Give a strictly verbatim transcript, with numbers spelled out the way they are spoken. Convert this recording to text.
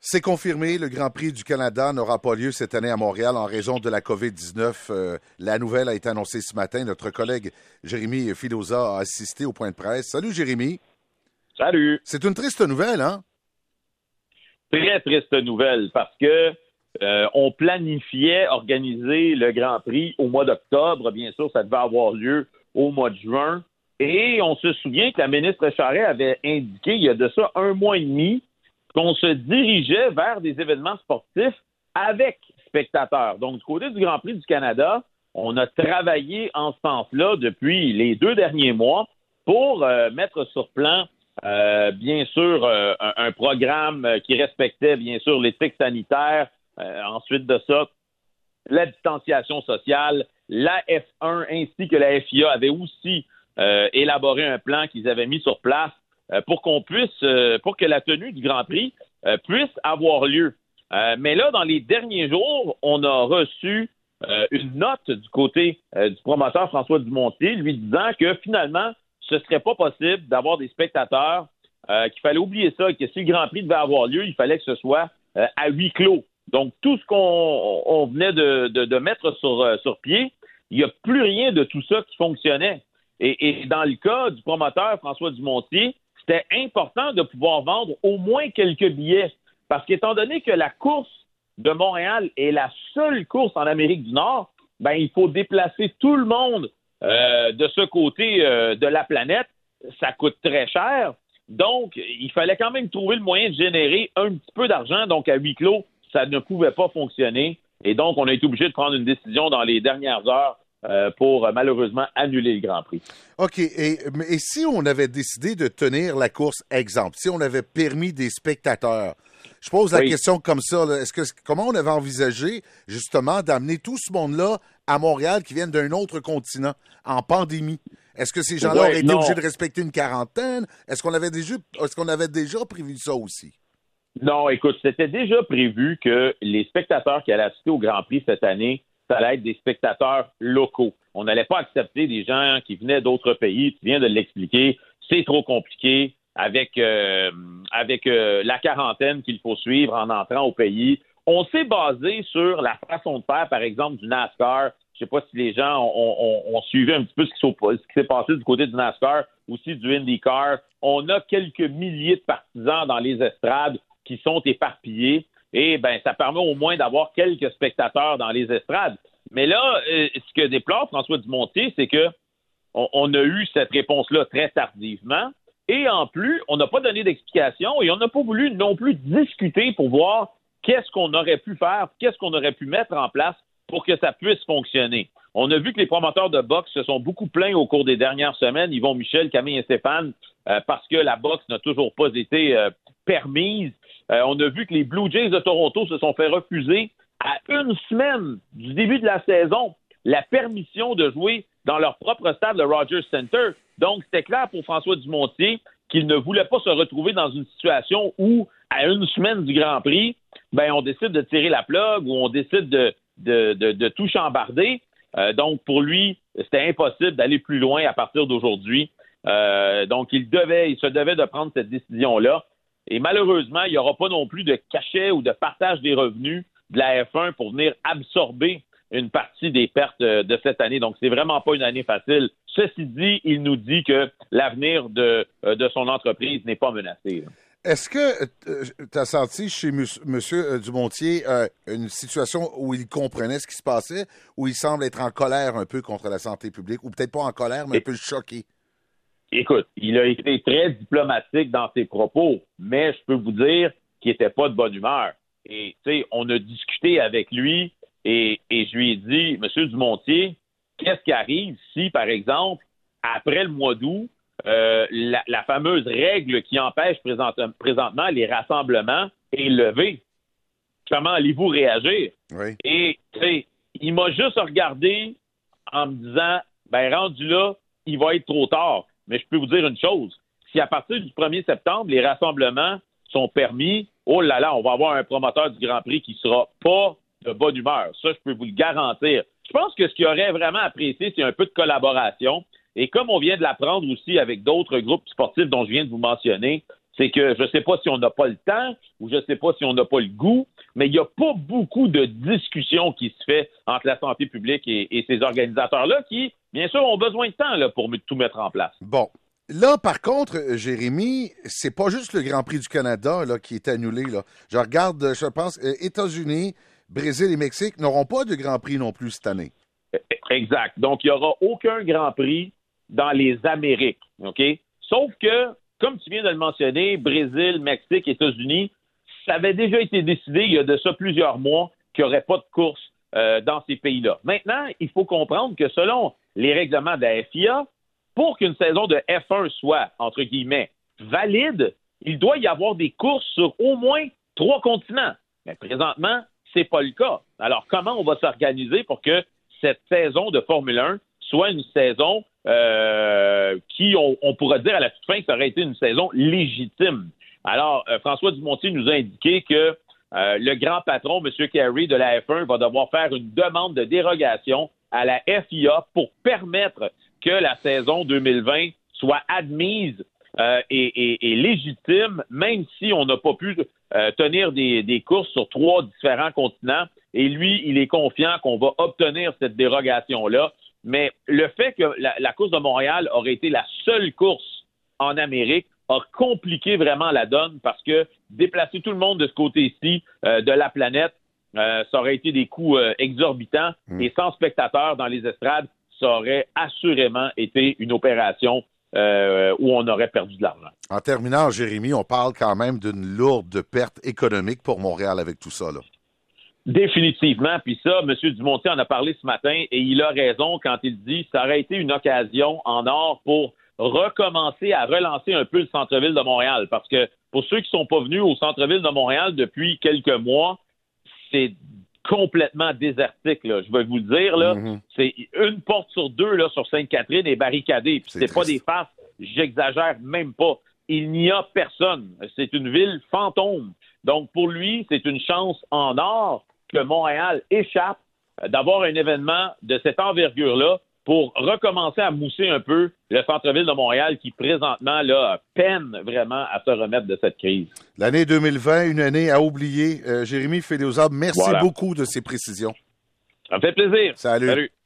C'est confirmé, le Grand Prix du Canada n'aura pas lieu cette année à Montréal en raison de la covid dix-neuf. Euh, la nouvelle a été annoncée ce matin. Notre collègue Jérémy Filosa a assisté au point de presse. Salut Jérémy. Salut. C'est une triste nouvelle, hein? Très triste nouvelle parce que euh, on planifiait organiser le Grand Prix au mois d'octobre. Bien sûr, ça devait avoir lieu au mois de juin. Et on se souvient que la ministre Charest avait indiqué il y a de ça un mois et demi qu'on se dirigeait vers des événements sportifs avec spectateurs. Donc, du côté du Grand Prix du Canada, on a travaillé en ce sens-là depuis les deux derniers mois pour euh, mettre sur plan, euh, bien sûr, euh, un, un programme qui respectait, bien sûr, l'éthique sanitaire. Euh, ensuite de ça, la distanciation sociale. La F un ainsi que la F I A avaient aussi euh, élaboré un plan qu'ils avaient mis sur place pour qu'on puisse, euh, pour que la tenue du Grand Prix euh, puisse avoir lieu. Euh, mais là, dans les derniers jours, on a reçu euh, une note du côté euh, du promoteur François Dumontier lui disant que finalement, ce serait pas possible d'avoir des spectateurs, euh, qu'il fallait oublier ça, que si le Grand Prix devait avoir lieu, il fallait que ce soit euh, à huis clos. Donc, tout ce qu'on on venait de, de, de mettre sur, euh, sur pied, il n'y a plus rien de tout ça qui fonctionnait. Et, et dans le cas du promoteur François Dumontier, c'était important de pouvoir vendre au moins quelques billets. Parce qu'étant donné que la course de Montréal est la seule course en Amérique du Nord, ben il faut déplacer tout le monde euh, de ce côté euh, de la planète. Ça coûte très cher. Donc, il fallait quand même trouver le moyen de générer un petit peu d'argent. Donc, à huis clos, ça ne pouvait pas fonctionner. Et donc, on a été obligé de prendre une décision dans les dernières heures Euh, pour euh, malheureusement annuler le Grand Prix. OK. Et, et si on avait décidé de tenir la course exemple, si on avait permis des spectateurs, je pose la oui. question comme ça, là, est-ce que comment on avait envisagé justement d'amener tout ce monde-là à Montréal qui viennent d'un autre continent en pandémie? Est-ce que ces gens-là ouais, auraient été non. obligés de respecter une quarantaine? Est-ce qu'on avait déjà est-ce qu'on avait déjà prévu ça aussi? Non, écoute, c'était déjà prévu que les spectateurs qui allaient assister au Grand Prix cette année, ça allait être des spectateurs locaux. On n'allait pas accepter des gens qui venaient d'autres pays. Tu viens de l'expliquer. C'est trop compliqué avec, euh, avec euh, la quarantaine qu'il faut suivre en entrant au pays. On s'est basé sur la façon de faire, par exemple, du NASCAR. Je ne sais pas si les gens ont, ont, ont suivi un petit peu ce qui, ce qui s'est passé du côté du NASCAR, aussi du IndyCar. On a quelques milliers de partisans dans les estrades qui sont éparpillés. Et ben, ça permet au moins d'avoir quelques spectateurs dans les estrades. Mais là, euh, ce que déplore François Dumontier, c'est que on, on a eu cette réponse-là très tardivement. Et en plus, on n'a pas donné d'explication et on n'a pas voulu non plus discuter pour voir qu'est-ce qu'on aurait pu faire, qu'est-ce qu'on aurait pu mettre en place pour que ça puisse fonctionner. On a vu que les promoteurs de boxe se sont beaucoup plaints au cours des dernières semaines, Yvon Michel, Camille et Stéphane, euh, parce que la boxe n'a toujours pas été euh, permise. Euh, on a vu que les Blue Jays de Toronto se sont fait refuser à une semaine du début de la saison la permission de jouer dans leur propre stade, le Rogers Center. Donc, c'était clair pour François Dumontier qu'il ne voulait pas se retrouver dans une situation où, à une semaine du Grand Prix, ben on décide de tirer la plug ou on décide de, de, de, de tout chambarder. Euh, donc, pour lui, c'était impossible d'aller plus loin à partir d'aujourd'hui. Euh, donc, il devait, il se devait de prendre cette décision-là. Et malheureusement, il n'y aura pas non plus de cachet ou de partage des revenus de la F un pour venir absorber une partie des pertes de cette année. Donc, c'est vraiment pas une année facile. Ceci dit, il nous dit que l'avenir de, de son entreprise n'est pas menacé. Là. Est-ce que euh, tu as senti chez M. Monsieur Dumontier euh, une situation où il comprenait ce qui se passait, où il semble être en colère un peu contre la santé publique, ou peut-être pas en colère, mais Et... un peu choqué? Écoute, il a été très diplomatique dans ses propos, mais je peux vous dire qu'il n'était pas de bonne humeur. Et, tu sais, on a discuté avec lui et, et je lui ai dit, Monsieur Dumontier, qu'est-ce qui arrive si, par exemple, après le mois d'août, euh, la, la fameuse règle qui empêche présent, présentement les rassemblements est levée? Comment allez-vous réagir? Oui. Et, tu sais, il m'a juste regardé en me disant, ben rendu là, il va être trop tard. Mais je peux vous dire une chose, si à partir du premier septembre, les rassemblements sont permis, oh là là, on va avoir un promoteur du Grand Prix qui sera pas de bonne humeur. Ça, je peux vous le garantir. Je pense que ce qu'il aurait vraiment apprécié, c'est un peu de collaboration. Et comme on vient de l'apprendre aussi avec d'autres groupes sportifs dont je viens de vous mentionner, c'est que je ne sais pas si on n'a pas le temps ou je ne sais pas si on n'a pas le goût, mais il n'y a pas beaucoup de discussion qui se fait entre la santé publique et, et ces organisateurs-là qui, bien sûr, ont besoin de temps là, pour tout mettre en place. Bon. Là, par contre, Jérémy, c'est pas juste le Grand Prix du Canada là, qui est annulé. Là. Je regarde, je pense, États-Unis, Brésil et Mexique n'auront pas de Grand Prix non plus cette année. Exact. Donc, il n'y aura aucun Grand Prix dans les Amériques. OK? Sauf que, comme tu viens de le mentionner, Brésil, Mexique, États-Unis, ça avait déjà été décidé il y a de ça plusieurs mois qu'il n'y aurait pas de course euh, dans ces pays-là. Maintenant, il faut comprendre que selon les règlements de la F I A, pour qu'une saison de F un soit, entre guillemets, valide, il doit y avoir des courses sur au moins trois continents. Mais présentement, c'est pas le cas. Alors, comment on va s'organiser pour que cette saison de Formule un soit une saison euh, qui, on, on pourra dire à la toute fin que ça aurait été une saison légitime? Alors, euh, François Dumontier nous a indiqué que euh, le grand patron, M. Carey de la F un, va devoir faire une demande de dérogation à la F I A pour permettre que la saison deux mille vingt soit admise euh, et, et, et légitime, même si on n'a pas pu euh, tenir des, des courses sur trois différents continents. Et lui, il est confiant qu'on va obtenir cette dérogation-là. Mais le fait que la, la course de Montréal aurait été la seule course en Amérique a compliqué vraiment la donne parce que déplacer tout le monde de ce côté-ci euh, de la planète, euh, ça aurait été des coûts euh, exorbitants. Mmh. Et sans spectateurs dans les estrades, ça aurait assurément été une opération euh, où on aurait perdu de l'argent. En terminant, Jérémy, on parle quand même d'une lourde perte économique pour Montréal avec tout ça, là. Définitivement. Puis ça, M. Dumontier en a parlé ce matin et il a raison quand il dit que ça aurait été une occasion en or pour recommencer à relancer un peu le centre-ville de Montréal. Parce que pour ceux qui ne sont pas venus au centre-ville de Montréal depuis quelques mois, c'est complètement désertique, là. Je vais vous le dire, là. Mm-hmm. C'est une porte sur deux, là, sur Sainte-Catherine est barricadée. Puis c'est, c'est pas des farces, j'exagère même pas. Il n'y a personne. C'est une ville fantôme. Donc, pour lui, c'est une chance en or que Montréal échappe d'avoir un événement de cette envergure-là pour recommencer à mousser un peu le centre-ville de Montréal qui, présentement, là, peine vraiment à se remettre de cette crise. L'année deux mille vingt, une année à oublier. Euh, Jérémy Féliosab, merci voilà. beaucoup de ces précisions. Ça me fait plaisir. Salut. Salut.